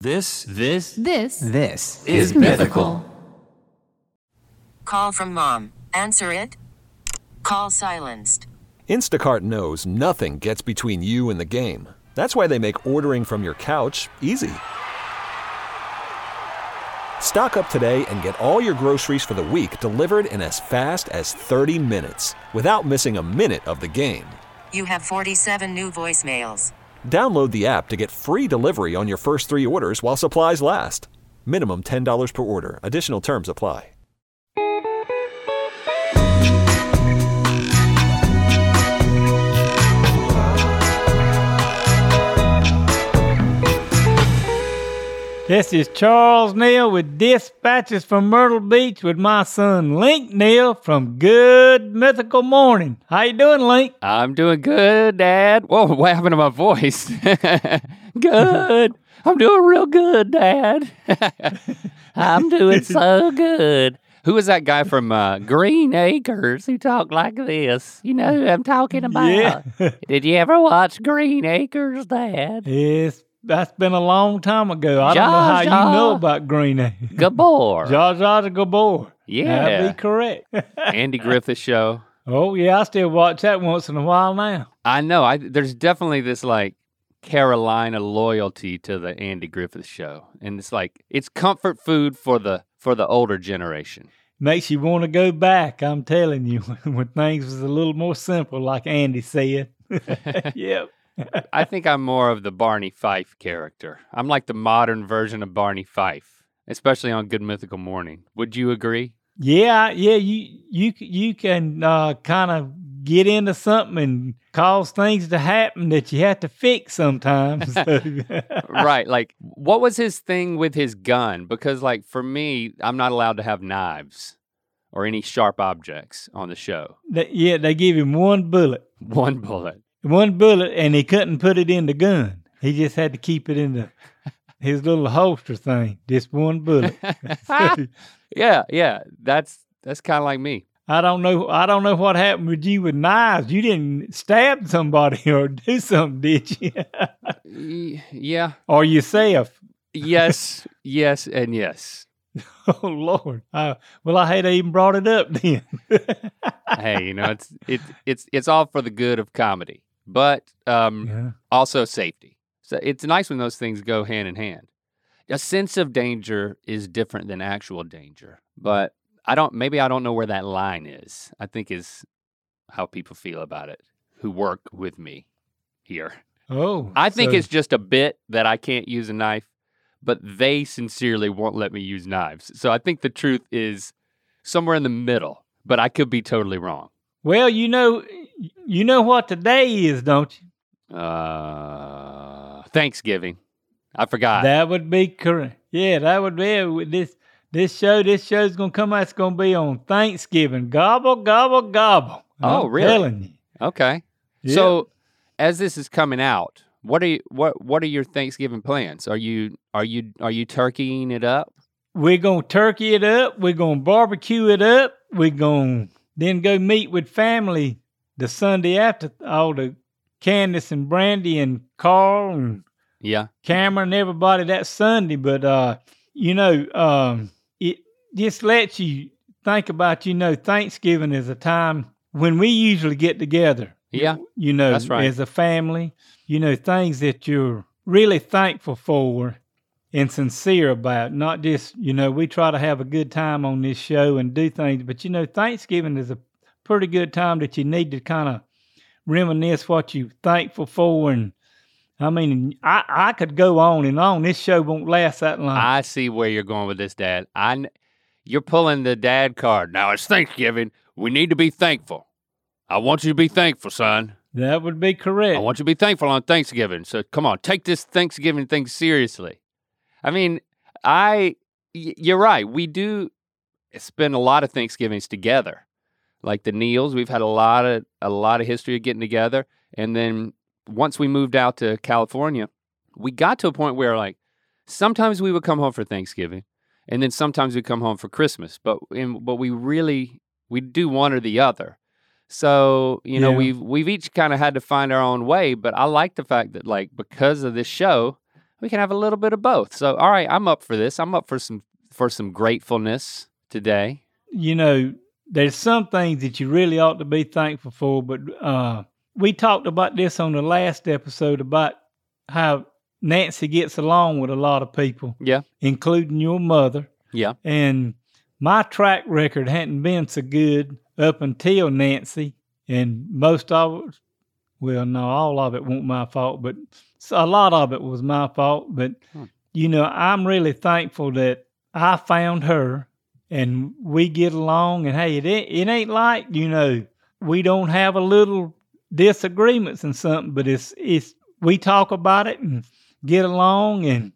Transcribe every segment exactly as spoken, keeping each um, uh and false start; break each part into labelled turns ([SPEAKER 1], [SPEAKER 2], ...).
[SPEAKER 1] This, this,
[SPEAKER 2] This
[SPEAKER 3] This
[SPEAKER 1] is mythical.
[SPEAKER 4] Call from mom. Answer it. Call silenced.
[SPEAKER 5] Instacart knows nothing gets between you and the game. That's why they make ordering from your couch easy. Stock up today and get all your groceries for the week delivered in as fast as thirty minutes without missing a minute of the game.
[SPEAKER 4] You have forty-seven new voicemails.
[SPEAKER 5] Download the app to get free delivery on your first three orders while supplies last. Minimum ten dollars per order. Additional terms apply.
[SPEAKER 6] This is Charles Neal with Dispatches from Myrtle Beach with my son Link Neal from Good Mythical Morning. How you doing, Link?
[SPEAKER 7] I'm doing good, Dad. Whoa, what happened to my voice? Good. I'm doing real good, Dad. I'm doing so good. Who is that guy from uh, Green Acres who talked like this? You know who I'm talking about.
[SPEAKER 6] Yeah.
[SPEAKER 7] Did you ever watch Green Acres, Dad?
[SPEAKER 6] Yes, that's been a long time ago. I don't
[SPEAKER 7] Zsa,
[SPEAKER 6] know how
[SPEAKER 7] Zsa.
[SPEAKER 6] you know about Green Acres.
[SPEAKER 7] Gabor.
[SPEAKER 6] Zsa Zsa Gabor.
[SPEAKER 7] Yeah.
[SPEAKER 6] That'd be correct.
[SPEAKER 7] Andy Griffith Show.
[SPEAKER 6] Oh, yeah, I still watch that once in a while now.
[SPEAKER 7] I know. I There's definitely this like Carolina loyalty to the Andy Griffith Show. And it's like, it's comfort food for the for the older generation.
[SPEAKER 6] Makes you want to go back, I'm telling you, when things was a little more simple, like Andy said. Yep.
[SPEAKER 7] I think I'm more of the Barney Fife character. I'm like the modern version of Barney Fife, especially on Good Mythical Morning. Would you agree?
[SPEAKER 6] Yeah, yeah, you you you can uh, kind of get into something and cause things to happen that you have to fix sometimes.
[SPEAKER 7] Right, like what was his thing with his gun? Because like for me, I'm not allowed to have knives or any sharp objects on the show.
[SPEAKER 6] They- yeah, they give him one bullet,
[SPEAKER 7] One bullet.
[SPEAKER 6] one bullet, and he couldn't put it in the gun. He just had to keep it in the his little holster thing. Just one bullet.
[SPEAKER 7] Yeah, yeah, that's that's kind of like me.
[SPEAKER 6] I don't know. I don't know what happened with you with knives. You didn't stab somebody or do something, did you?
[SPEAKER 7] Y- Yeah,
[SPEAKER 6] Or yourself?
[SPEAKER 7] yes, yes, and yes.
[SPEAKER 6] Oh Lord! Uh, well, I hate I even brought it up then.
[SPEAKER 7] Hey, you know, it's it's it's it's all for the good of comedy, but um,
[SPEAKER 6] Yeah.
[SPEAKER 7] also safety. So it's nice when those things go hand in hand. A sense of danger is different than actual danger, but I don't. Maybe I don't know where that line is. I think is how people feel about it who work with me here.
[SPEAKER 6] Oh,
[SPEAKER 7] I think
[SPEAKER 6] so-
[SPEAKER 7] it's just a bit that I can't use a knife, but they sincerely won't let me use knives. So I think the truth is somewhere in the middle, but I could be totally wrong.
[SPEAKER 6] Well, you know, you know what today is, don't you?
[SPEAKER 7] Uh, Thanksgiving. I forgot.
[SPEAKER 6] That would be correct. Yeah, that would be it. With this this show. This show's gonna come out. It's gonna be on Thanksgiving. Gobble gobble gobble.
[SPEAKER 7] Oh,
[SPEAKER 6] I'm
[SPEAKER 7] really?
[SPEAKER 6] Telling you.
[SPEAKER 7] Okay.
[SPEAKER 6] Yeah.
[SPEAKER 7] So as this is coming out, what are you, what what are your Thanksgiving plans? Are you are you are you turkeying it up?
[SPEAKER 6] We're gonna turkey it up. We're gonna barbecue it up. We're gonna then go meet with family the Sunday after. All the Candace and Brandy and Carl and
[SPEAKER 7] Yeah.
[SPEAKER 6] Cameron and everybody that Sunday. But uh, you know, um, it just lets you think about. You know, Thanksgiving is a time when we usually get together.
[SPEAKER 7] Yeah.
[SPEAKER 6] You know,
[SPEAKER 7] That's right.
[SPEAKER 6] as a family. You know, things that you're really thankful for and sincere about. Not just, you know, we try to have a good time on this show and do things, but you know, Thanksgiving is a pretty good time that you need to kind of reminisce what you're thankful for. And I mean, I, I could go on and on. This show won't last that long.
[SPEAKER 7] I see where you're going with this, Dad. I, kn- you're pulling the dad card. Now it's Thanksgiving. We need to be thankful. I want you to be thankful, son.
[SPEAKER 6] That would be correct.
[SPEAKER 7] I want you to be thankful on Thanksgiving. So come on, take this Thanksgiving thing seriously. I mean, I, y- you're right. We do spend a lot of Thanksgivings together. Like the Neals, we've had a lot of a lot of history of getting together. And then once we moved out to California, we got to a point where like sometimes we would come home for Thanksgiving, and then sometimes we'd come home for Christmas. But in, but we really we do one or the other. So you know
[SPEAKER 6] Yeah.
[SPEAKER 7] we've we've each kind of had to find our own way. But I like the fact that like because of this show, we can have a little bit of both. So, all right, I'm up for this. I'm up for some for some gratefulness today.
[SPEAKER 6] You know, there's some things that you really ought to be thankful for, but uh, we talked about this on the last episode about how Nancy gets along with a lot of people,
[SPEAKER 7] Yeah.
[SPEAKER 6] including your mother.
[SPEAKER 7] Yeah.
[SPEAKER 6] And my track record hadn't been so good up until Nancy, and most of it, well, no, all of it wasn't my fault, but a lot of it was my fault. But,
[SPEAKER 7] Hmm.
[SPEAKER 6] you know, I'm really thankful that I found her and we get along. And, hey, it ain't, it ain't like, you know, we don't have a little disagreements and something, but it's it's we talk about it and get along and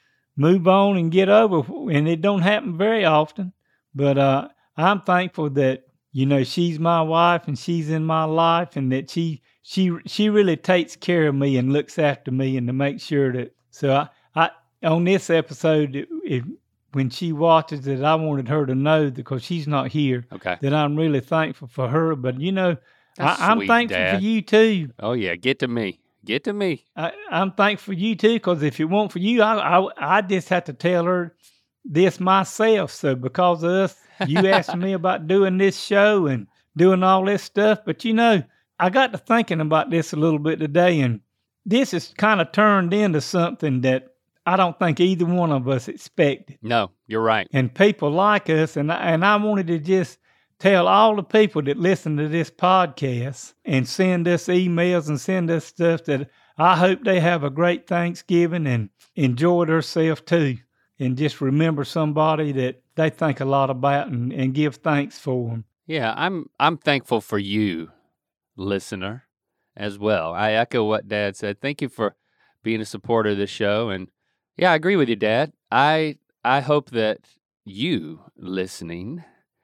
[SPEAKER 6] move on and get over. And it don't happen very often. But uh, I'm thankful that, you know, she's my wife and she's in my life, and that she she she really takes care of me and looks after me, and to make sure that. So I, I on this episode, it, it, when she watches it, I wanted her to know, because she's not here,
[SPEAKER 7] Okay.
[SPEAKER 6] that I'm really thankful for her. But, you know,
[SPEAKER 7] That's
[SPEAKER 6] I, I'm
[SPEAKER 7] sweet,
[SPEAKER 6] thankful
[SPEAKER 7] Dad.
[SPEAKER 6] for you too.
[SPEAKER 7] Oh, yeah. Get to me. Get to me.
[SPEAKER 6] I, I'm thankful for you too, because if it weren't for you, I, I I just have to tell her this myself. So because of us, you asked me about doing this show and doing all this stuff. But, you know, I got to thinking about this a little bit today, and this has kind of turned into something that I don't think either one of us expected.
[SPEAKER 7] No, you're right.
[SPEAKER 6] And people like us, and I, and I wanted to just tell all the people that listen to this podcast and send us emails and send us stuff that I hope they have a great Thanksgiving and enjoy themselves too. And just remember somebody that they think a lot about, and, and give thanks for them.
[SPEAKER 7] Yeah, I'm I'm thankful for you, listener, as well. I echo what Dad said. Thank you for being a supporter of this show. And yeah, I agree with you, Dad. I I hope that you listening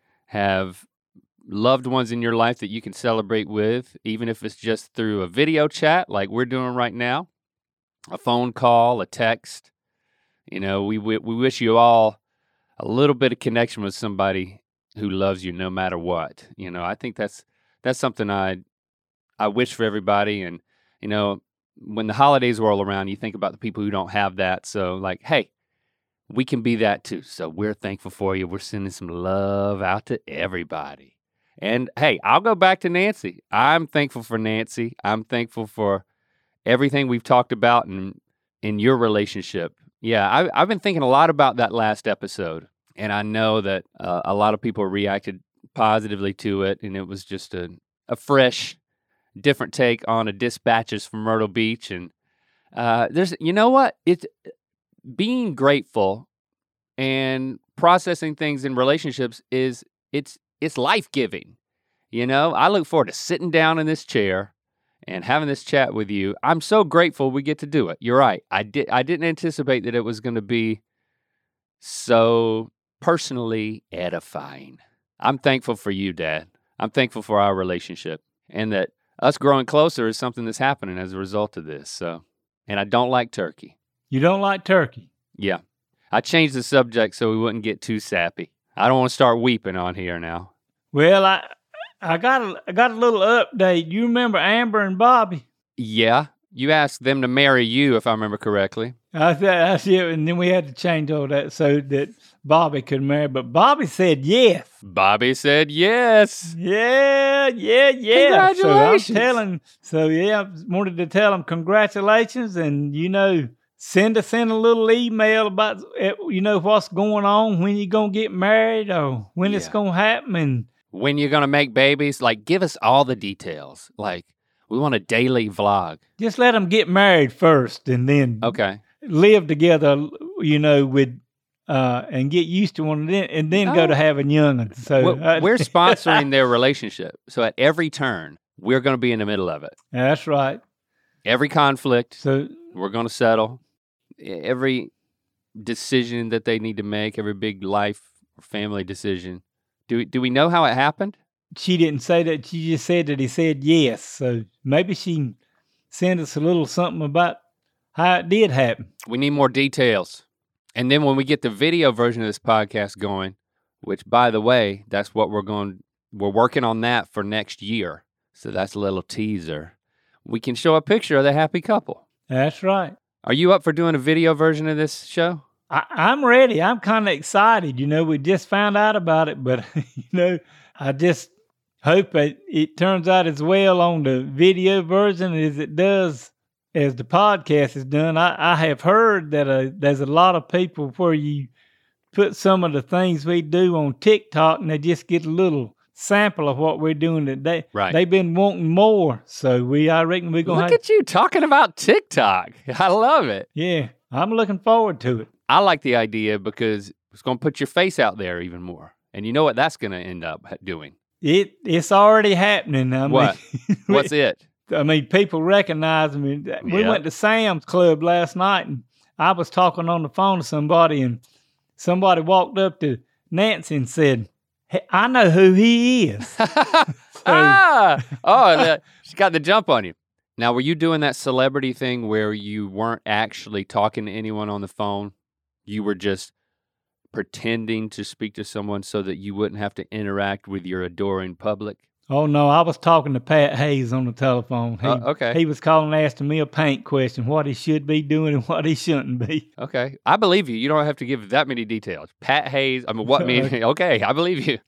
[SPEAKER 7] have loved ones in your life that you can celebrate with, even if it's just through a video chat like we're doing right now, a phone call, a text. You know, we we, we wish you all a little bit of connection with somebody who loves you no matter what. You know, I think that's that's something I I wish for everybody. And, you know, when the holidays roll around, you think about the people who don't have that. So, like, hey, we can be that too. So we're thankful for you. We're sending some love out to everybody. And, hey, I'll go back to Nancy. I'm thankful for Nancy. I'm thankful for everything we've talked about in, in your relationship. Yeah, I, I've been thinking a lot about that last episode. And I know that uh, a lot of people reacted positively to it. And it was just a, a fresh, different take on a Dispatches from Myrtle Beach. And uh, there's, you know what? It's being grateful and processing things in relationships is, it's, it's life-giving. You know, I look forward to sitting down in this chair and having this chat with you. I'm so grateful we get to do it. You're right. I did. I didn't anticipate that it was going to be so personally edifying. I'm thankful for you, Dad. I'm thankful for our relationship, and that us growing closer is something that's happening as a result of this. So, and I don't like turkey.
[SPEAKER 6] You don't like turkey?
[SPEAKER 7] Yeah. I changed the subject so we wouldn't get too sappy. I don't want to start weeping on here now.
[SPEAKER 6] Well, I I got a, I got a little update. You remember Amber and Bobby?
[SPEAKER 7] Yeah. You asked them to marry you, if I remember correctly.
[SPEAKER 6] I said, I said, and then we had to change all that so that Bobby could marry. But Bobby said yes.
[SPEAKER 7] Bobby said yes.
[SPEAKER 6] Yeah, yeah, yeah.
[SPEAKER 7] Congratulations.
[SPEAKER 6] So I'm telling, so yeah, I wanted to tell them congratulations, and, you know, send us in a little email about, you know, what's going on, when you're going to get married, or when it's
[SPEAKER 7] Yeah.
[SPEAKER 6] going to happen. And
[SPEAKER 7] When you're going to make babies, like, give us all the details. Like, we want a daily vlog.
[SPEAKER 6] just let them get married first, and then
[SPEAKER 7] Okay.
[SPEAKER 6] live together, you know, with, uh, and get used to one, and then, and then go
[SPEAKER 7] Oh.
[SPEAKER 6] to having young'uns. So
[SPEAKER 7] We're,
[SPEAKER 6] uh,
[SPEAKER 7] we're sponsoring their relationship. So at every turn, we're going to be in the middle of it.
[SPEAKER 6] That's right.
[SPEAKER 7] Every conflict,
[SPEAKER 6] So
[SPEAKER 7] we're going to settle. Every decision that they need to make, every big life or family decision. Do we, do we know how it happened?
[SPEAKER 6] she didn't say that. She just said that he said yes. So maybe she can send us a little something about how it did happen.
[SPEAKER 7] We need more details. And then when we get the video version of this podcast going, which, by the way, that's what we're going, we're working on that for next year. So that's a little teaser. We can show a picture of the happy couple.
[SPEAKER 6] That's right.
[SPEAKER 7] Are you up for doing a video version of this show?
[SPEAKER 6] I, I'm ready. I'm kind of excited. You know, we just found out about it, but, you know, I just hope it, it turns out as well on the video version as it does as the podcast is done. I, I have heard that uh, there's a lot of people where you put some of the things we do on TikTok and they just get a little sample of what we're doing today.
[SPEAKER 7] Right.
[SPEAKER 6] They've been wanting more. So we, I reckon we're going to
[SPEAKER 7] Look
[SPEAKER 6] have...
[SPEAKER 7] at you talking about TikTok. I love it.
[SPEAKER 6] Yeah, I'm looking forward to it.
[SPEAKER 7] I like the idea because it's going to put your face out there even more. And you know what that's going to end up doing?
[SPEAKER 6] It It's already happening. I
[SPEAKER 7] What?
[SPEAKER 6] mean,
[SPEAKER 7] What's it?
[SPEAKER 6] I mean, people recognize me. We
[SPEAKER 7] Yep.
[SPEAKER 6] went to Sam's Club last night, and I was talking on the phone to somebody, and somebody walked up to Nancy and said, "Hey, I know who he is."
[SPEAKER 7] ah! Oh, that, she got the jump on you. Now, were you doing that celebrity thing where you weren't actually talking to anyone on the phone? You were just pretending to speak to someone so that you wouldn't have to interact with your adoring public?
[SPEAKER 6] Oh, no, I was talking to Pat Hayes on the telephone. He,
[SPEAKER 7] Uh, okay.
[SPEAKER 6] He was calling asking me a paint question, what he should be doing and what he shouldn't be.
[SPEAKER 7] Okay. I believe you. You don't have to give that many details. Pat Hayes, I mean, what mean? Okay, I believe you.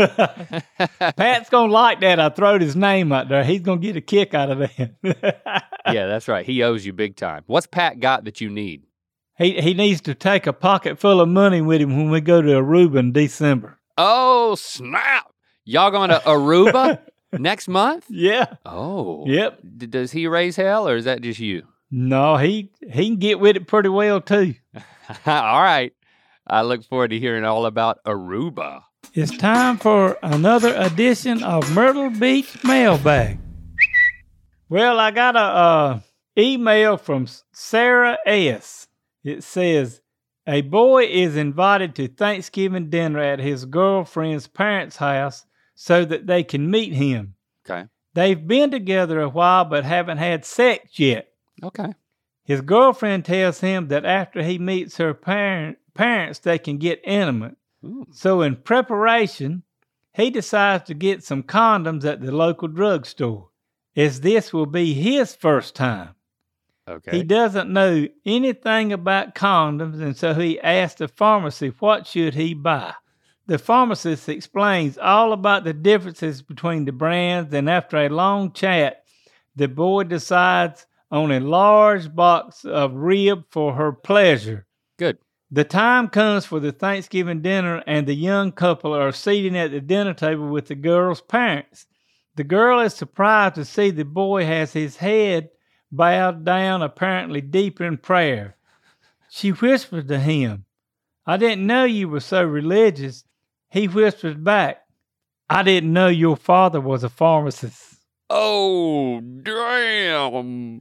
[SPEAKER 6] Pat's going to like that. I throwed his name out there. He's going to get a kick out of that.
[SPEAKER 7] Yeah, that's right. He owes you big time. What's Pat got that you need?
[SPEAKER 6] He he needs to take a pocket full of money with him when we go to Aruba in December.
[SPEAKER 7] Oh, snap. Y'all going to Aruba next month?
[SPEAKER 6] Yeah.
[SPEAKER 7] Oh.
[SPEAKER 6] Yep.
[SPEAKER 7] D- does he raise hell or is that just you?
[SPEAKER 6] No, he he can get with it pretty well too.
[SPEAKER 7] All right. I look forward to hearing all about Aruba.
[SPEAKER 6] It's time for another edition of Myrtle Beach Mailbag. Well, I got a uh, email from Sarah S. It says, a boy is invited to Thanksgiving dinner at his girlfriend's parents' house so that they can meet him.
[SPEAKER 7] Okay.
[SPEAKER 6] They've been together a while but haven't had sex yet.
[SPEAKER 7] Okay.
[SPEAKER 6] His girlfriend tells him that after he meets her parent, parents, they can get intimate.
[SPEAKER 7] Ooh.
[SPEAKER 6] So in preparation, he decides to get some condoms at the local drugstore, as this will be his first time.
[SPEAKER 7] Okay.
[SPEAKER 6] He doesn't know anything about condoms, and so he asks the pharmacy what should he buy. The pharmacist explains all about the differences between the brands, and after a long chat, the boy decides on a large box of rib for her pleasure.
[SPEAKER 7] Good.
[SPEAKER 6] The time comes for the Thanksgiving dinner, and the young couple are seated at the dinner table with the girl's parents. The girl is surprised to see the boy has his head bowed down, apparently deep in prayer. She whispers to him, I didn't know you were so religious. He whispers back, I didn't know your father was a pharmacist.
[SPEAKER 7] Oh, damn.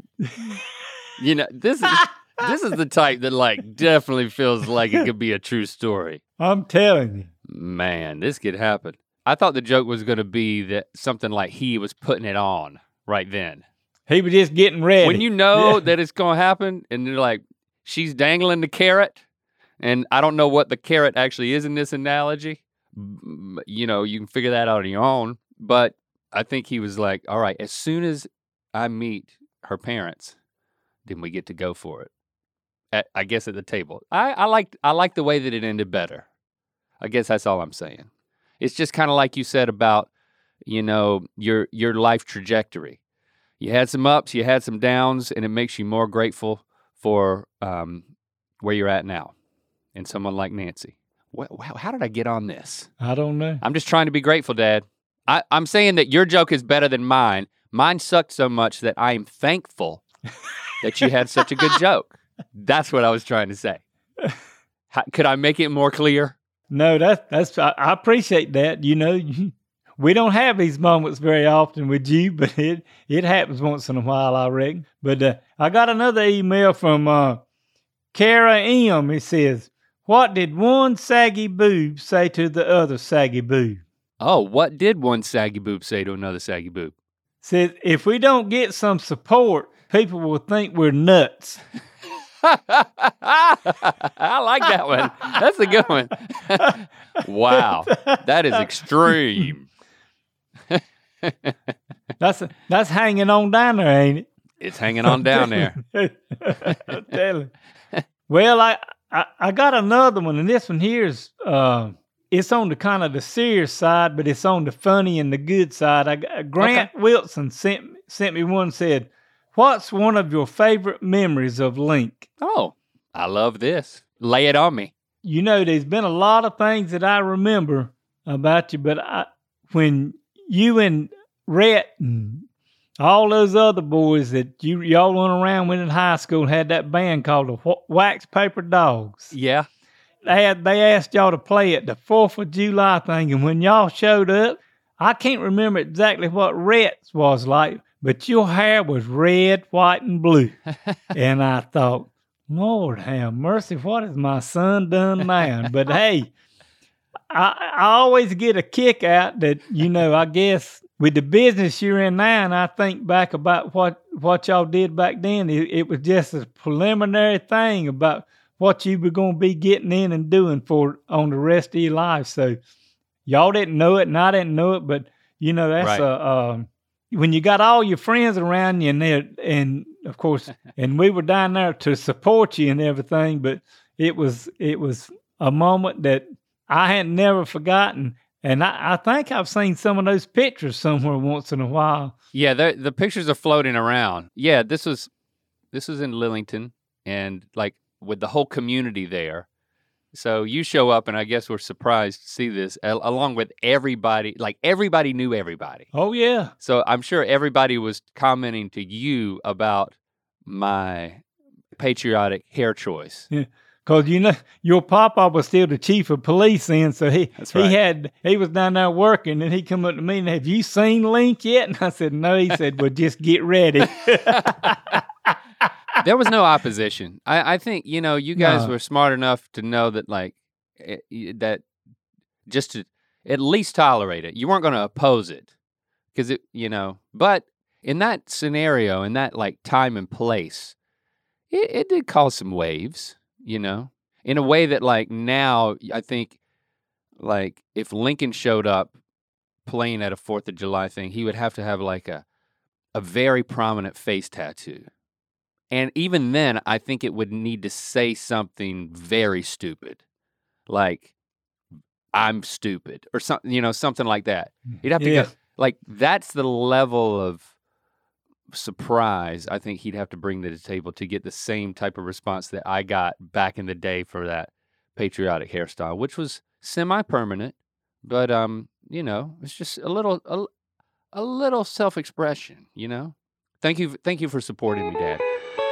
[SPEAKER 7] You know, this is this is the type that like definitely feels like it could be a true story.
[SPEAKER 6] I'm telling you.
[SPEAKER 7] Man, this could happen. I thought the joke was going to be that something like he was putting it on right then.
[SPEAKER 6] He was just getting ready.
[SPEAKER 7] When you know
[SPEAKER 6] Yeah.
[SPEAKER 7] that it's going to happen and you're like, she's dangling the carrot, and I don't know what the carrot actually is in this analogy. B- You know, you can figure that out on your own. But I think he was like, all right, as soon as I meet her parents, then we get to go for it. At, I guess at the table. I, I like I like the way that it ended better. I guess that's all I'm saying. It's just kind of like you said about, you know, your your life trajectory. You had some ups, you had some downs, and it makes you more grateful for um, where you're at now. And someone like Nancy. What, how, how did I get on this?
[SPEAKER 6] I don't know.
[SPEAKER 7] I'm just trying to be grateful, Dad. I, I'm saying that your joke is better than mine. Mine sucked so much that I am thankful that you had such a good joke. That's what I was trying to say. How, could I make it more clear?
[SPEAKER 6] No, that's, that's I, I appreciate that. You know, you, we don't have these moments very often with you, but it, it happens once in a while, I reckon. But uh, I got another email from uh, Kara M. It says, what did one saggy boob say to the other saggy boob?
[SPEAKER 7] Oh, what did one saggy boob say to another saggy boob?
[SPEAKER 6] Says, if we don't get some support, people will think we're nuts.
[SPEAKER 7] I like that one. That's a good one. Wow, that is extreme.
[SPEAKER 6] That's that's hanging on down there, ain't it?
[SPEAKER 7] It's hanging on down there.
[SPEAKER 6] I'm telling you. Well, I, I I got another one, and this one here is uh, it's on the kind of the serious side, but it's on the funny and the good side. I got- Grant
[SPEAKER 7] Okay.
[SPEAKER 6] Wilson sent sent me one. Said, "What's one of your favorite memories of Link?"
[SPEAKER 7] Oh, I love this. Lay it on me.
[SPEAKER 6] You know, there's been a lot of things that I remember about you, but I, when you and Rhett and all those other boys that you y'all went around with in high school had that band called the Wh- Wax Paper Dogs.
[SPEAKER 7] Yeah.
[SPEAKER 6] They had, they asked y'all to play at the Fourth of July thing, and when y'all showed up, I can't remember exactly what Rhett's was like, but your hair was red, white, and blue. And I thought, Lord have mercy, what has my son done now? But hey, I, I always get a kick out that, you know, I guess with the business you're in now, and I think back about what, what y'all did back then, it, it was just a preliminary thing about what you were going to be getting in and doing for on the rest of your life. So y'all didn't know it, and I didn't know it, but, you know, that's
[SPEAKER 7] Right.
[SPEAKER 6] a, um, when you got all your friends around you, and they're, and of course, and we were down there to support you and everything, but it was it was a moment that I had never forgotten, and I, I think I've seen some of those pictures somewhere once in a while.
[SPEAKER 7] Yeah, the the pictures are floating around. Yeah, this was this was in Lillington, and like with the whole community there. So you show up, and I guess we're surprised to see this, al- along with everybody. Like everybody knew everybody.
[SPEAKER 6] Oh yeah,
[SPEAKER 7] So I'm sure everybody was commenting to you about my patriotic hair choice.
[SPEAKER 6] because you know your papa was still the chief of police then, so he
[SPEAKER 7] That's
[SPEAKER 6] he
[SPEAKER 7] right.
[SPEAKER 6] had he was down there working, and he come up to me and, have you seen Link yet? And I said no. He said, well, just get ready.
[SPEAKER 7] There was no opposition. I, I think, you know, you guys
[SPEAKER 6] No.
[SPEAKER 7] were smart enough to know that, like, it, y- that just to at least tolerate it. You weren't going to oppose it because it, you know, but in that scenario, in that like time and place, it, it did cause some waves, you know, in a way that like now I think like if Lincoln showed up playing at a Fourth of July thing, he would have to have like a, a very prominent face tattoo. And even then, I think it would need to say something very stupid, like "I'm stupid" or something, you know, something like that. He'd have to
[SPEAKER 6] Yeah.
[SPEAKER 7] go, like that's the level of surprise I think he'd have to bring to the table to get the same type of response that I got back in the day for that patriotic hairstyle, which was semi-permanent, but um, you know, it's just a little a, a little self-expression, you know. Thank you, thank you for supporting me, Dad.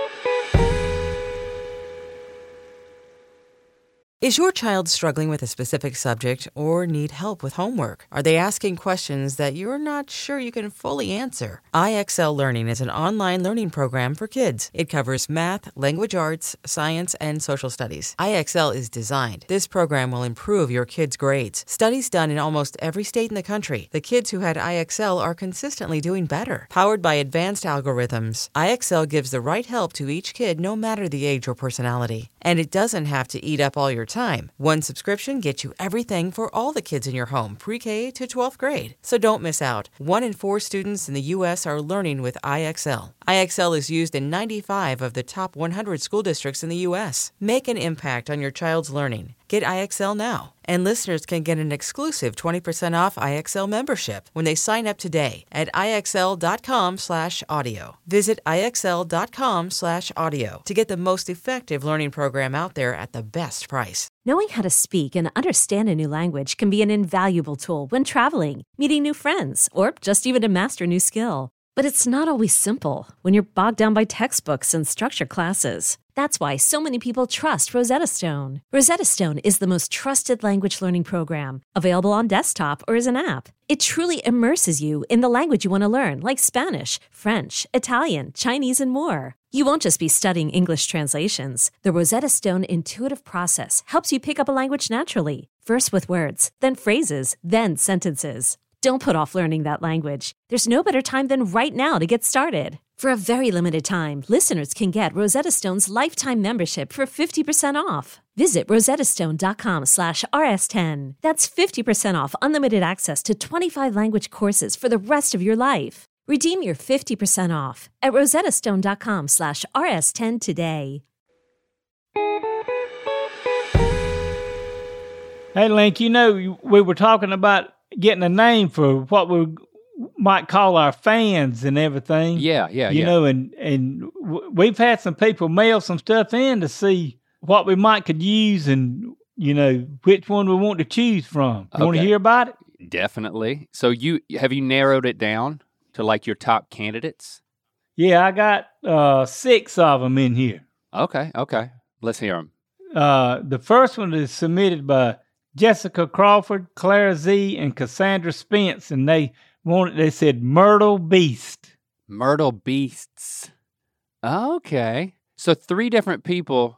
[SPEAKER 1] Is your child struggling with a specific subject or need help with homework? Are they asking questions that you're not sure you can fully answer? I X L Learning is an online learning program for kids. It covers math, language arts, science, and social studies. I X L is designed. This program will improve your kids' grades. Studies done in almost every state in the country. The kids who had I X L are consistently doing better. Powered by advanced algorithms, I X L gives the right help to each kid no matter the age or personality. And it doesn't have to eat up all your time. One subscription gets you everything for all the kids in your home, pre-K to twelfth grade. So don't miss out. One in four students in the U S are learning with I X L. I X L is used in ninety-five of the top one hundred school districts in the U S. Make an impact on your child's learning. Get I X L now. And listeners can get an exclusive twenty percent off I X L membership when they sign up today at IXL.com slash audio. Visit IXL.com slash audio to get the most effective learning program out there at the best price.
[SPEAKER 2] Knowing how to speak and understand a new language can be an invaluable tool when traveling, meeting new friends, or just even to master a new skill. But it's not always simple when you're bogged down by textbooks and structured classes. That's why so many people trust Rosetta Stone. Rosetta Stone is the most trusted language learning program, available on desktop or as an app. It truly immerses you in the language you want to learn, like Spanish, French, Italian, Chinese, and more. You won't just be studying English translations. The Rosetta Stone intuitive process helps you pick up a language naturally, first with words, then phrases, then sentences. Don't put off learning that language. There's no better time than right now to get started. For a very limited time, listeners can get Rosetta Stone's lifetime membership for fifty percent off. Visit rosettastone.com slash rs10. That's fifty percent off unlimited access to twenty-five language courses for the rest of your life. Redeem your fifty percent off at rosettastone.com slash rs10 today.
[SPEAKER 6] Hey, Link, you know, we were talking about getting a name for what we might call our fans and everything.
[SPEAKER 7] Yeah, yeah,
[SPEAKER 6] you
[SPEAKER 7] yeah.
[SPEAKER 6] know, and, and we've had some people mail some stuff in to see what we might could use and, you know, which one we want to choose from. You want to
[SPEAKER 7] Okay.
[SPEAKER 6] hear about it?
[SPEAKER 7] Definitely. So you have you narrowed it down to like your top candidates?
[SPEAKER 6] Yeah, I got uh, six of them in here.
[SPEAKER 7] Okay, okay. Let's hear them.
[SPEAKER 6] Uh, the first one is submitted by Jessica Crawford, Claire Z, and Cassandra Spence, and they wanted, they said Myrtle Beast.
[SPEAKER 7] Myrtle Beasts. Okay. So three different people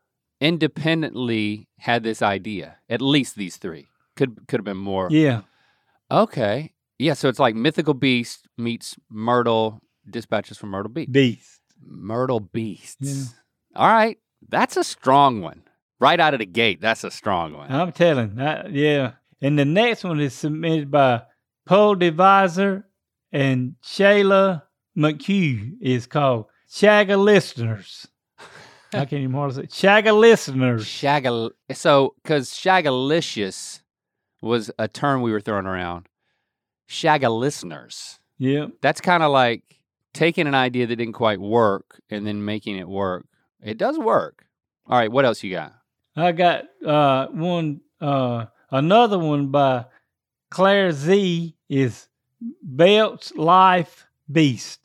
[SPEAKER 7] independently had this idea. At least these three. Could could have been more.
[SPEAKER 6] Yeah.
[SPEAKER 7] Okay. Yeah, so it's like Mythical Beast meets Myrtle, Dispatches from Myrtle Beast.
[SPEAKER 6] Beast.
[SPEAKER 7] Myrtle Beasts.
[SPEAKER 6] Yeah.
[SPEAKER 7] All right. That's a strong one. Right out of the gate, that's a strong one.
[SPEAKER 6] I'm telling. I, yeah. And the next one is submitted by Paul Deviser and Shayla McHugh. Is called Shagga Listeners. I can't even hardly say Shagga Listeners.
[SPEAKER 7] Shaggal. So, because Shaggalicious was a term we were throwing around. Shagga listeners.
[SPEAKER 6] Yeah.
[SPEAKER 7] That's kind of like taking an idea that didn't quite work and then making it work. It does work. All right, what else you got?
[SPEAKER 6] I got uh, one, uh, another one by Claire Z is Belts Life Beast.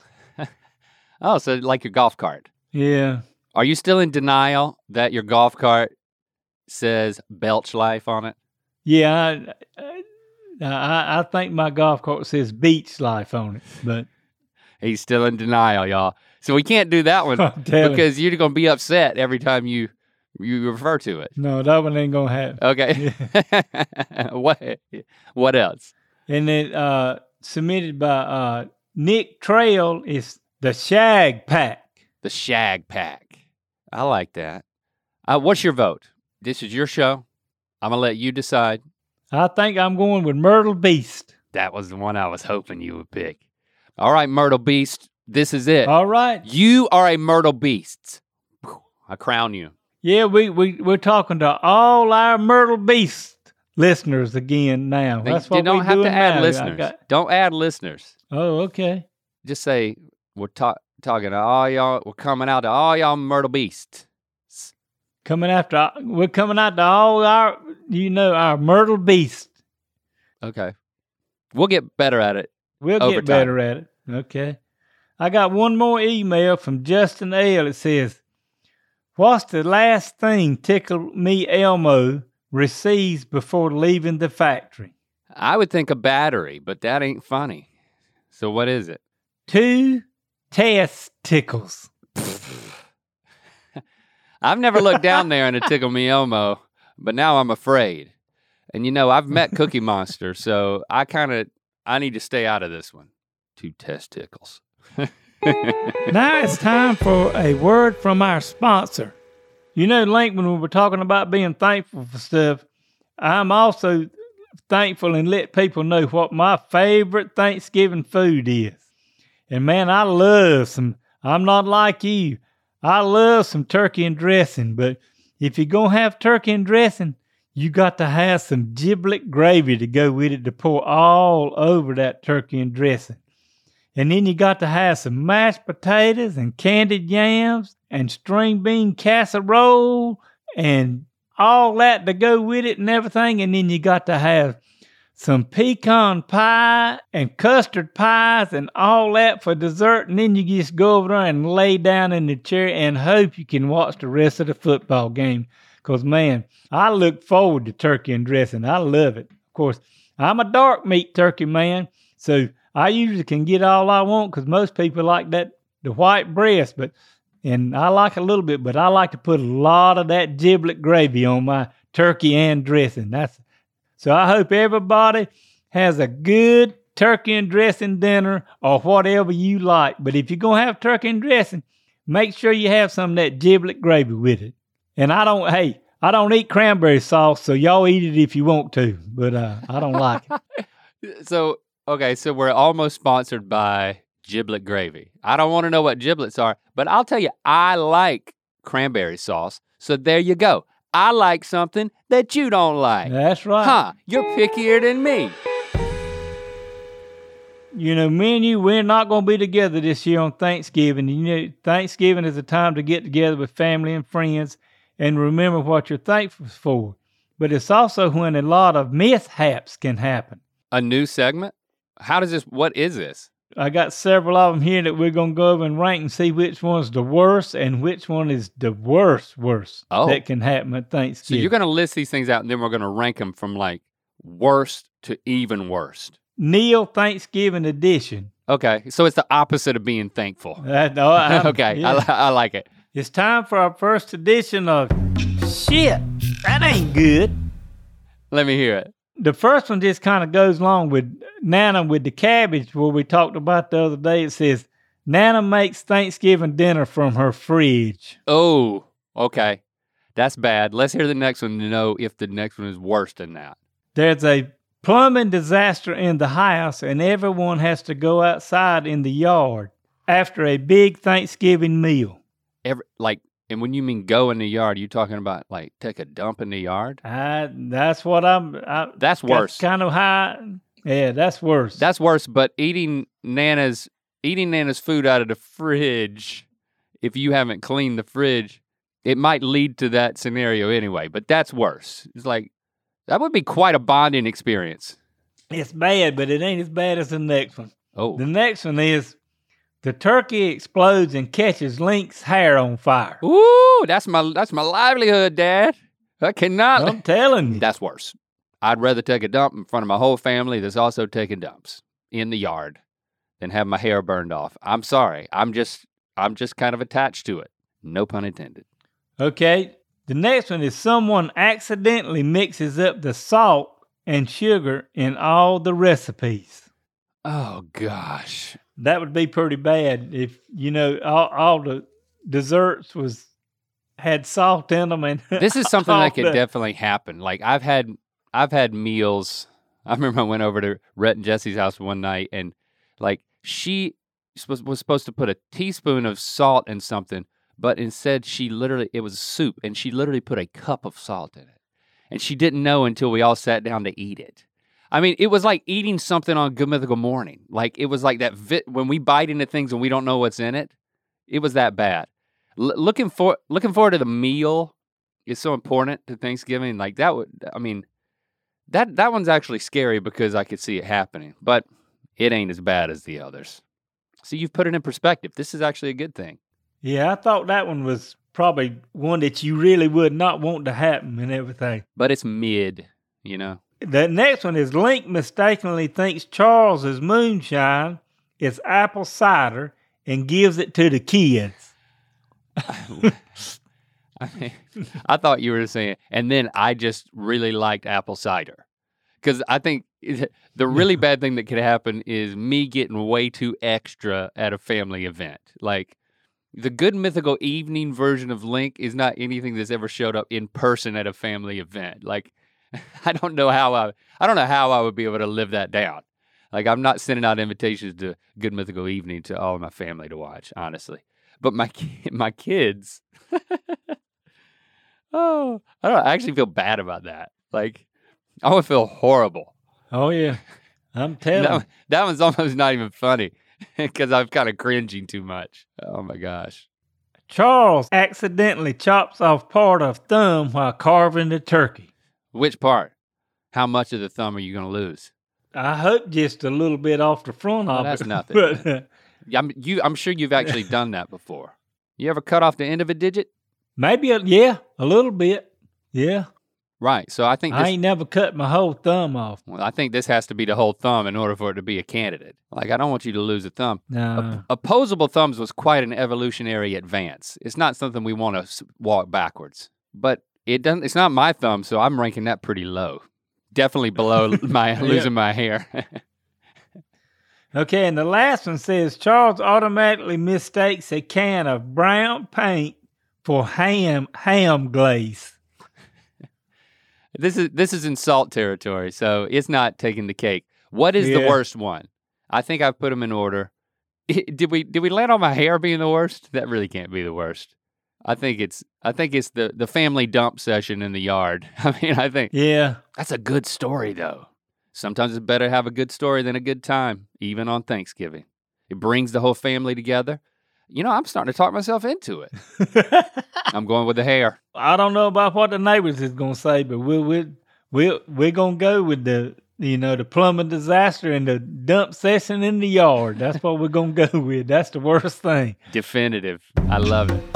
[SPEAKER 7] Oh, so like your golf cart.
[SPEAKER 6] Yeah.
[SPEAKER 7] Are you still in denial that your golf cart says Belch Life on it?
[SPEAKER 6] Yeah, I, I, I think my golf cart says Beach Life on it, but
[SPEAKER 7] He's still in denial, y'all. So we can't do that one
[SPEAKER 6] I'm telling you.
[SPEAKER 7] because you're going to be upset every time you you refer to it.
[SPEAKER 6] No, that one ain't gonna happen.
[SPEAKER 7] Okay. what what else?
[SPEAKER 6] And then uh, submitted by uh, Nick Trail is the Shag Pack.
[SPEAKER 7] The Shag Pack. I like that. Uh, what's your vote? This is your show. I'm going to let you decide.
[SPEAKER 6] I think I'm going with Myrtle Beast.
[SPEAKER 7] That was the one I was hoping you would pick. All right, Myrtle Beast, this is it.
[SPEAKER 6] All right.
[SPEAKER 7] You are a Myrtle Beast. I crown you.
[SPEAKER 6] Yeah, we, we, we're talking to all our Myrtle Beast listeners again now.
[SPEAKER 7] They-
[SPEAKER 6] That's
[SPEAKER 7] you
[SPEAKER 6] what
[SPEAKER 7] don't
[SPEAKER 6] we
[SPEAKER 7] have
[SPEAKER 6] doing
[SPEAKER 7] to add
[SPEAKER 6] now. I
[SPEAKER 7] listeners.
[SPEAKER 6] got-
[SPEAKER 7] Don't add listeners.
[SPEAKER 6] oh, okay.
[SPEAKER 7] Just say we're ta- talking to all y'all. We're coming out to all y'all Myrtle Beasts.
[SPEAKER 6] Coming after, we're coming out to all our, you know, our Myrtle Beast.
[SPEAKER 7] Okay. We'll get better at it.
[SPEAKER 6] We'll
[SPEAKER 7] Over
[SPEAKER 6] get
[SPEAKER 7] time.
[SPEAKER 6] better at it. Okay. I got one more email from Justin L. It says, what's the last thing Tickle Me Elmo receives before leaving the factory?
[SPEAKER 7] I would think a battery, but that ain't funny. So what is it?
[SPEAKER 6] Two testicles.
[SPEAKER 7] I've never looked down there in a Tickle Me Elmo, but now I'm afraid. And you know, I've met Cookie Monster, so I kind of, I need to stay out of this one. Two testicles.
[SPEAKER 6] Now it's time for a word from our sponsor. You know, Link, when we were talking about being thankful for stuff, I'm also thankful and let people know what my favorite Thanksgiving food is. And man, I love some, I'm not like you. I love some turkey and dressing, but if you're going to have turkey and dressing, you got to have some giblet gravy to go with it to pour all over that turkey and dressing. And then you got to have some mashed potatoes and candied yams and string bean casserole and all that to go with it and everything. And then you got to have some pecan pie and custard pies and all that for dessert. And then you just go over there and lay down in the chair and hope you can watch the rest of the football game. Because, man, I look forward to turkey and dressing. I love it. Of course, I'm a dark meat turkey man, so I usually can get all I want because most people like that, the white breast, but and I like a little bit, but I like to put a lot of that giblet gravy on my turkey and dressing. That's so I hope everybody has a good turkey and dressing dinner or whatever you like. But if you're going to have turkey and dressing, make sure you have some of that giblet gravy with it. And I don't, hey, I don't eat cranberry sauce, so y'all eat it if you want to, but uh, I don't like it.
[SPEAKER 7] So, okay, so we're almost sponsored by giblet gravy. I don't want to know what giblets are, but I'll tell you, I like cranberry sauce. So there you go. I like something that you don't like.
[SPEAKER 6] That's right.
[SPEAKER 7] Huh, you're pickier than me.
[SPEAKER 6] You know, me and you, we're not going to be together this year on Thanksgiving. You know, Thanksgiving is a time to get together with family and friends and remember what you're thankful for. But it's also when a lot of mishaps can happen.
[SPEAKER 7] A new segment? How does this, what is this?
[SPEAKER 6] I got several of them here that we're going to go over and rank and see which one's the worst and which one is the worst worst
[SPEAKER 7] Oh.
[SPEAKER 6] that can happen at
[SPEAKER 7] So
[SPEAKER 6] Thanksgiving.
[SPEAKER 7] you're gonna list these things out and then we're gonna rank them from like worst to even worst.
[SPEAKER 6] Neil Thanksgiving edition.
[SPEAKER 7] Okay, so it's the opposite of being thankful.
[SPEAKER 6] Uh, no, I'm-
[SPEAKER 7] okay,
[SPEAKER 6] yeah.
[SPEAKER 7] I, li- I like it.
[SPEAKER 6] It's time for our first edition of Shit, That Ain't Good.
[SPEAKER 7] Let me hear it.
[SPEAKER 6] The first one just kind of goes along with Nana with the cabbage, where we talked about the other day. It says, Nana makes Thanksgiving dinner from her fridge.
[SPEAKER 7] Oh, okay. That's bad. Let's hear the next one to know if the next one is worse than that.
[SPEAKER 6] There's a plumbing disaster in the house, and everyone has to go outside in the yard after a big Thanksgiving meal.
[SPEAKER 7] Every, like, and when you mean go in the yard, you talking about like take a dump in the yard?
[SPEAKER 6] I, that's what I'm... I,
[SPEAKER 7] That's worse.
[SPEAKER 6] kind of high. Yeah, that's worse.
[SPEAKER 7] That's worse, but eating Nana's eating Nana's food out of the fridge, if you haven't cleaned the fridge, it might lead to that scenario anyway, but that's worse. It's like, that would be quite a bonding experience.
[SPEAKER 6] It's bad, but it ain't as bad as the next one.
[SPEAKER 7] Oh,
[SPEAKER 6] The next one is the turkey explodes and catches Link's hair on fire.
[SPEAKER 7] ooh, that's my that's my livelihood, Dad. I cannot.
[SPEAKER 6] I'm telling you.
[SPEAKER 7] That's worse. I'd rather take a dump in front of my whole family that's also taking dumps in the yard than have my hair burned off. I'm sorry. I'm just I'm just kind of attached to it. No pun intended.
[SPEAKER 6] Okay. The next one is someone accidentally mixes up the salt and sugar in all the recipes.
[SPEAKER 7] Oh gosh.
[SPEAKER 6] That would be pretty bad if, you know, all, all the desserts was had salt in them. And
[SPEAKER 7] This is something
[SPEAKER 6] all
[SPEAKER 7] that could
[SPEAKER 6] the-
[SPEAKER 7] definitely happen. Like I've had I've had meals. I remember I went over to Rhett and Jesse's house one night and like she was, was supposed to put a teaspoon of salt in something, but instead she literally, it was soup, and she literally put a cup of salt in it. And she didn't know until we all sat down to eat it. I mean, it was like eating something on Good Mythical Morning. Like, it was like that, vi- when we bite into things and we don't know what's in it, it was that bad. L- looking for looking forward to the meal is so important to Thanksgiving. Like, that would, I mean, that, that one's actually scary because I could see it happening. But it ain't as bad as the others. So you've put it in perspective. This is actually a good thing.
[SPEAKER 6] Yeah, I thought that one was probably one that you really would not want to happen and everything.
[SPEAKER 7] But it's mid, you know?
[SPEAKER 6] The next one is Link mistakenly thinks Charles's moonshine is apple cider and gives it to the kids.
[SPEAKER 7] I mean, I thought you were saying, and then I just really liked apple cider. Because I think the really bad thing that could happen is me getting way too extra at a family event. Like, the Good Mythical Evening version of Link is not anything that's ever showed up in person at a family event. Like, I don't know how I, I don't know how I would be able to live that down. Like, I'm not sending out invitations to Good Mythical Evening to all of my family to watch, honestly. But my ki- my kids, oh, I don't know, I actually feel bad about that. Like, I would feel horrible.
[SPEAKER 6] Oh, yeah. I'm telling
[SPEAKER 7] That,
[SPEAKER 6] you.
[SPEAKER 7] one- that one's almost not even funny because I'm kind of cringing too much. Oh my gosh.
[SPEAKER 6] Charles accidentally chops off part of thumb while carving the turkey.
[SPEAKER 7] Which part? How much of the thumb are you going to lose?
[SPEAKER 6] I hope just a little bit off the front
[SPEAKER 7] Well,
[SPEAKER 6] of
[SPEAKER 7] that's
[SPEAKER 6] it.
[SPEAKER 7] nothing.
[SPEAKER 6] But, uh,
[SPEAKER 7] I'm, you, I'm sure you've actually done that before. You ever cut off the end of a digit?
[SPEAKER 6] maybe, a, yeah, a little bit. Yeah.
[SPEAKER 7] Right. So I think
[SPEAKER 6] I
[SPEAKER 7] this,
[SPEAKER 6] ain't never cut my whole thumb off.
[SPEAKER 7] well, I think this has to be the whole thumb in order for it to be a candidate. Like, I don't want you to lose a thumb.
[SPEAKER 6] No.
[SPEAKER 7] Opposable thumbs was quite an evolutionary advance. It's not something we want to s- walk backwards. But it doesn't. It's not my thumb, so I'm ranking that pretty low. Definitely below my losing my hair.
[SPEAKER 6] Okay, and the last one says Charles automatically mistakes a can of brown paint for ham ham glaze.
[SPEAKER 7] This is this is in salt territory, so it's not taking the cake. What is the
[SPEAKER 6] Yeah.
[SPEAKER 7] worst one? I think I've put them in order. did we did we land on my hair being the worst? That really can't be the worst. I think it's I think it's the the family dump session in the yard. I mean, I think
[SPEAKER 6] Yeah.
[SPEAKER 7] that's a good story though. Sometimes it's better to have a good story than a good time, even on Thanksgiving. It brings the whole family together. You know, I'm starting to talk myself into it. I'm going with the hair.
[SPEAKER 6] I don't know about what the neighbors is gonna say, but we'll we'll we'll we're gonna go with the you know the plumbing disaster and the dump session in the yard. That's what we're gonna go with. That's the worst thing.
[SPEAKER 7] Definitive. I love it.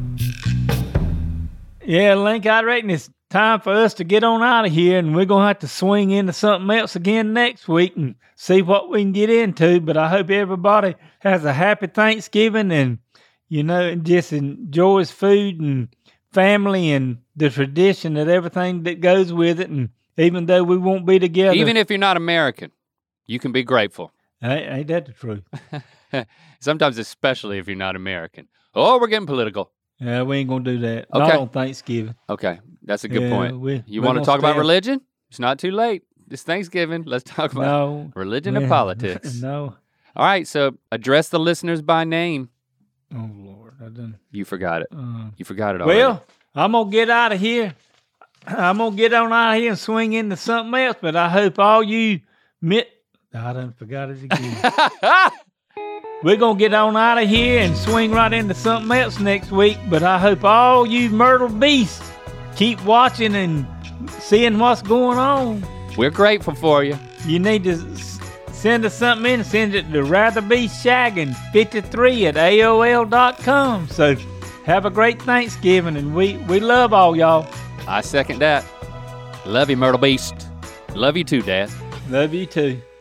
[SPEAKER 6] Yeah, Link, I reckon it's time for us to get on out of here, and we're going to have to swing into something else again next week and see what we can get into. But I hope everybody has a happy Thanksgiving and, you know, just enjoys food and family and the tradition and everything that goes with it. And even though we won't be together.
[SPEAKER 7] Even if you're not American, you can be grateful.
[SPEAKER 6] Ain't, ain't that the truth?
[SPEAKER 7] Sometimes, especially if you're not American. Oh, we're getting political.
[SPEAKER 6] Yeah, we ain't going to do that.
[SPEAKER 7] Okay.
[SPEAKER 6] Not on Thanksgiving.
[SPEAKER 7] Okay, that's a good
[SPEAKER 6] Yeah,
[SPEAKER 7] point.
[SPEAKER 6] we-
[SPEAKER 7] you
[SPEAKER 6] we're
[SPEAKER 7] want to
[SPEAKER 6] gonna
[SPEAKER 7] talk about
[SPEAKER 6] stay-
[SPEAKER 7] religion? It's not too late. It's Thanksgiving. Let's talk about
[SPEAKER 6] No.
[SPEAKER 7] religion and
[SPEAKER 6] we-
[SPEAKER 7] politics.
[SPEAKER 6] No.
[SPEAKER 7] All right, so address the listeners by name.
[SPEAKER 6] Oh, Lord. I done.
[SPEAKER 7] You forgot it.
[SPEAKER 6] Uh,
[SPEAKER 7] You forgot it already.
[SPEAKER 6] Well, I'm going to get out of here. I'm going to get on out of here and swing into something else, but I hope all you... Mit- I done forgot it again. We're going to get on out of here and swing right into something else next week, but I hope all you Myrtle Beasts keep watching and seeing what's going on.
[SPEAKER 7] We're grateful for you.
[SPEAKER 6] You need to s- send us something in. Send it to rather be shagging fifty-three at A O L dot com. So have a great Thanksgiving, and we, we love all y'all.
[SPEAKER 7] I second that. Love you, Myrtle Beast. Love you too, Dad.
[SPEAKER 6] Love you too.